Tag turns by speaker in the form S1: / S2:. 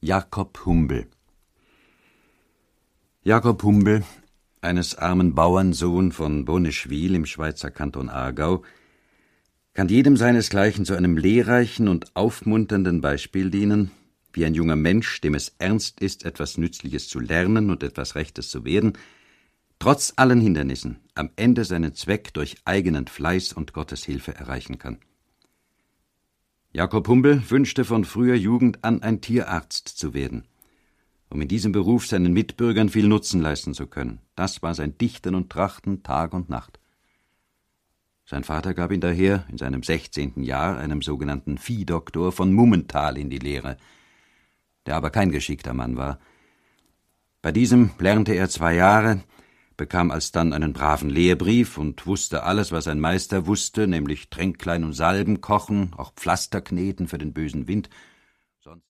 S1: Jakob Humbel. Jakob Humbel, eines armen Bauernsohn von Boneschwil im Schweizer Kanton Aargau, kann jedem seinesgleichen zu einem lehrreichen und aufmunternden Beispiel dienen, wie ein junger Mensch, dem es ernst ist, etwas Nützliches zu lernen und etwas Rechtes zu werden, trotz allen Hindernissen am Ende seinen Zweck durch eigenen Fleiß und Gottes Hilfe erreichen kann. Jakob Humbel wünschte von früher Jugend an, ein Tierarzt zu werden, um in diesem Beruf seinen Mitbürgern viel Nutzen leisten zu können. Das war sein Dichten und Trachten Tag und Nacht. Sein Vater gab ihn daher in seinem 16. Jahr einem sogenannten Viehdoktor von Mummental in die Lehre, der aber kein geschickter Mann war. Bei diesem lernte er 2 Jahre, bekam alsdann einen braven Lehrbrief und wusste alles, was ein Meister wusste, nämlich Tränklein und Salben kochen, auch Pflaster kneten für den bösen Wind.